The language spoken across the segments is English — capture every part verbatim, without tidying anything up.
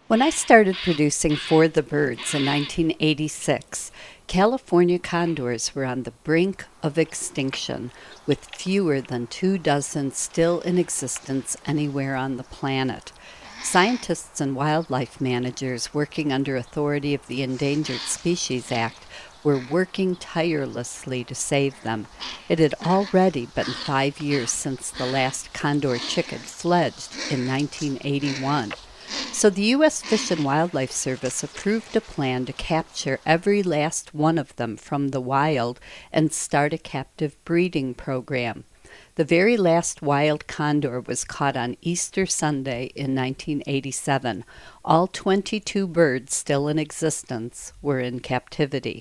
When I started producing For the Birds in nineteen eighty-six, California condors were on the brink of extinction, with fewer than two dozen still in existence anywhere on the planet. Scientists and wildlife managers working under authority of the Endangered Species Act were working tirelessly to save them. It had already been five years since the last condor chick had fledged in nineteen eighty-one. So the U S Fish and Wildlife Service approved a plan to capture every last one of them from the wild and start a captive breeding program. The very last wild condor was caught on Easter Sunday in nineteen eighty-seven. All twenty-two birds still in existence were in captivity.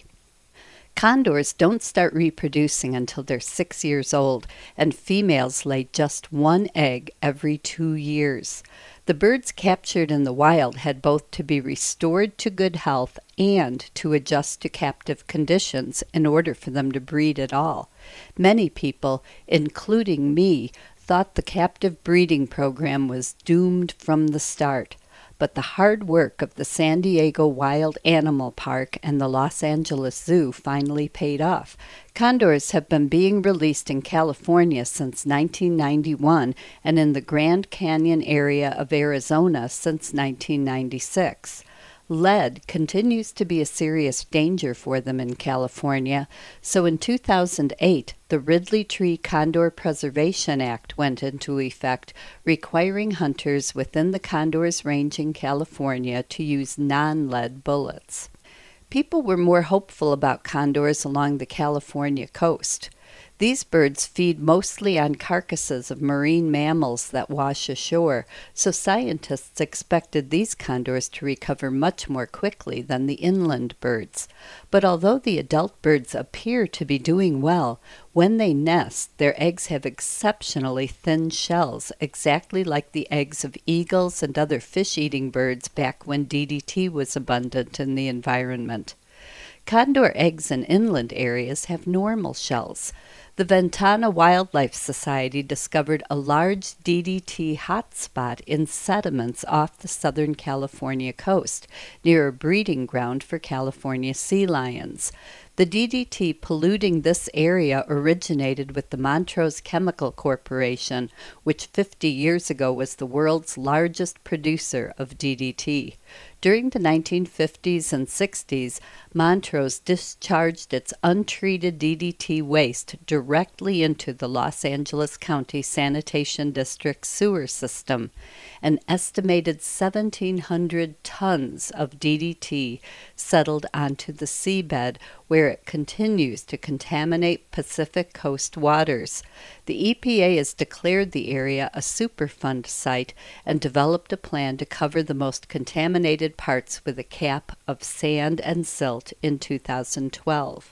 Condors don't start reproducing until they're six years old, and females lay just one egg every two years. The birds captured in the wild had both to be restored to good health and to adjust to captive conditions in order for them to breed at all. Many people, including me, thought the captive breeding program was doomed from the start. But the hard work of the San Diego Wild Animal Park and the Los Angeles Zoo finally paid off. Condors have been being released in California since nineteen ninety-one and in the Grand Canyon area of Arizona since nineteen ninety-six. Lead continues to be a serious danger for them in California, so in two thousand eight, the Ridley Tree Condor Preservation Act went into effect, requiring hunters within the condors range in California to use non-lead bullets. People were more hopeful about condors along the California coast. These birds feed mostly on carcasses of marine mammals that wash ashore, so scientists expected these condors to recover much more quickly than the inland birds. But although the adult birds appear to be doing well, when they nest, their eggs have exceptionally thin shells, exactly like the eggs of eagles and other fish-eating birds back when D D T was abundant in the environment. Condor eggs in inland areas have normal shells. The Ventana Wildlife Society discovered a large D D T hotspot in sediments off the Southern California coast, near a breeding ground for California sea lions. The D D T polluting this area originated with the Montrose Chemical Corporation, which fifty years ago was the world's largest producer of D D T. During the nineteen fifties and sixties, Montrose discharged its untreated D D T waste directly into the Los Angeles County Sanitation District sewer system. An estimated seventeen hundred tons of D D T settled onto the seabed, where it continues to contaminate Pacific Coast waters. The E P A has declared the area a Superfund site and developed a plan to cover the most contaminated parts with a cap of sand and silt in two thousand twelve.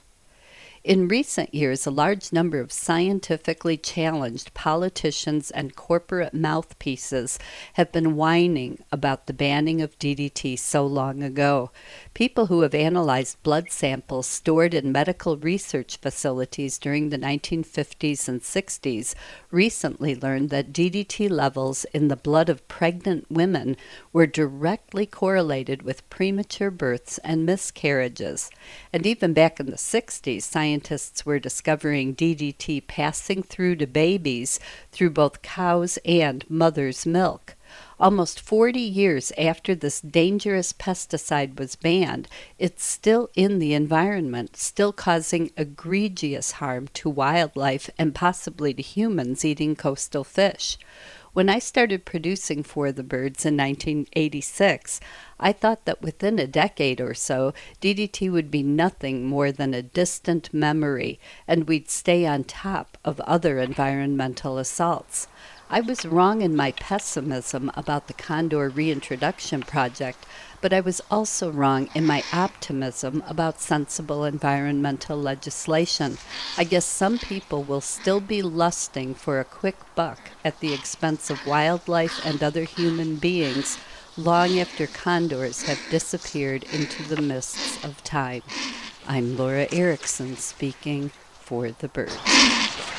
In recent years, a large number of scientifically challenged politicians and corporate mouthpieces have been whining about the banning of D D T so long ago. People who have analyzed blood samples stored in medical research facilities during the nineteen fifties and sixties recently learned that D D T levels in the blood of pregnant women were directly correlated with premature births and miscarriages. And even back in the sixties, scientists Scientists were discovering D D T passing through to babies through both cows and mother's milk. Almost forty years after this dangerous pesticide was banned, it's still in the environment, still causing egregious harm to wildlife and possibly to humans eating coastal fish. When I started producing For the Birds in nineteen eighty-six, I thought that within a decade or so, D D T would be nothing more than a distant memory, and we'd stay on top of other environmental assaults. I was wrong in my pessimism about the Condor Reintroduction Project, but I was also wrong in my optimism about sensible environmental legislation. I guess some people will still be lusting for a quick buck at the expense of wildlife and other human beings long after condors have disappeared into the mists of time. I'm Laura Erickson speaking for the birds.